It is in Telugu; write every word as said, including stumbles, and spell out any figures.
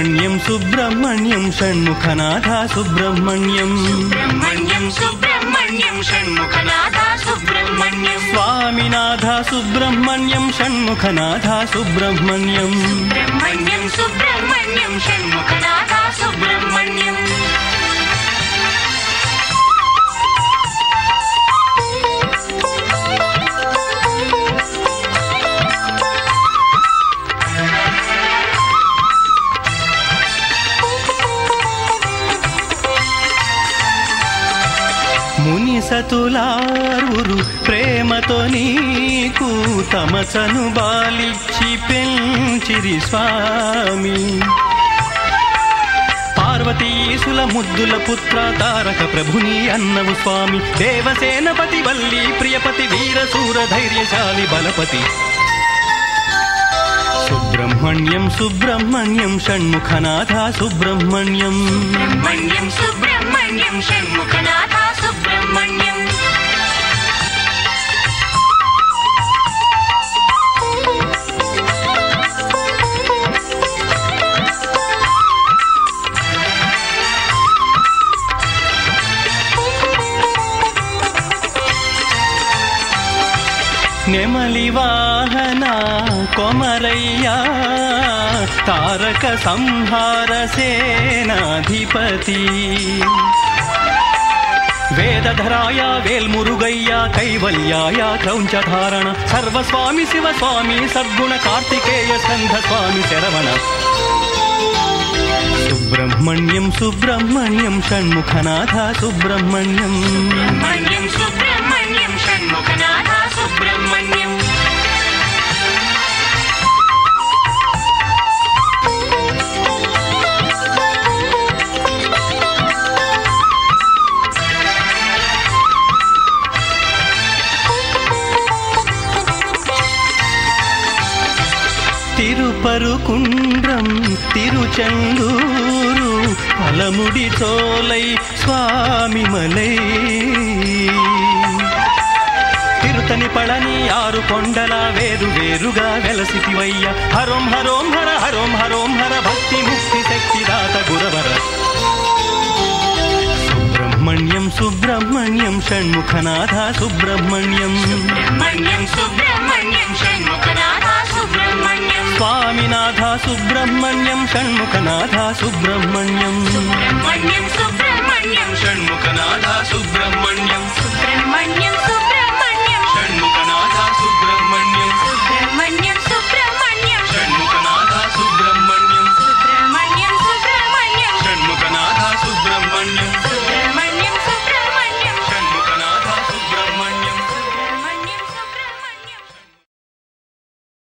సుబ్రహ్మణ్యం సుబ్రహ్మణ్యం షణ్ముఖనాథ సుబ్రహ్మణ్యం సుబ్రహ్మణ్యం సుబ్రహ్మణ్యం షణ్ముఖనాథ సుబ్రహ్మణ్యం స్వామినాథ సుబ్రహ్మణ్యం షణ్ముఖనాథ సుబ్రహ్మణ్యం సుబ్రహ్మణ్యం సుబ్రహ్మణ్యం షణ్ముఖనాథ సుబ్రహ్మణ్యం ముని సతులారురు ప్రేమతో నీకు తమసను బాలిచ్చి పెంచిరి స్వామి పార్వతీసుల ముద్దుల పుత్ర తారక ప్రభుని అన్నవు స్వామి దేవసేనపతి వల్లి ప్రియపతి వీరశూర ధైర్యశాలి బలపతి సుబ్రహ్మణ్యం సుబ్రహ్మణ్యం షణ్ముఖనాథ సుబ్రహ్మణ్యం సుబ్రహ్మణ్యం సుబ్రహ్మణ్యం షణ్ముఖనాథ సుబ్రహ్మణ్యం నెమలి వాహన కొమరయ్యా తారక సంహార సేనాధిపతి వేదధరాయ వేల్మురుగయ్య కైవల్యాయ క్రౌంచధారణ సర్వస్వామి శివస్వామి సద్గుణ కార్తికేయ స్కంధ స్వామి శరవణ సుబ్రహ్మణ్యం సుబ్రహ్మణ్యం షణ్ముఖనాథ సుబ్రహ్మణ్యం సుబ్రహ్మణ్యం సుబ్రహ్మణ్యం షణ్ముఖనాథ సుబ్రహ్మణ్యం తిరుపరుకుండ్రం తిరుచెందూరు పలముడి చోలై స్వామి మలై తిరుతని పళని ఆరు కొండల వేరు వేరుగా వెలసితివయ్య హరోం హరోం హర హరోం హరోం హర భక్తి ముక్తి శక్తిదాత గురవర సుబ్రహ్మణ్యం సుబ్రహ్మణ్యం షణ్ముఖనాథ సుబ్రహ్మణ్యం సుబ్రహ్మణ్యం సుబ్రహ్మణ్యం షణ్ముఖనాథ సుబ్రహ్మణ్యం స్వామినాథ సుబ్రహ్మణ్యం షణ్ముఖనాథ సుబ్రహ్మణ్యం సుబ్రహ్మణ్యం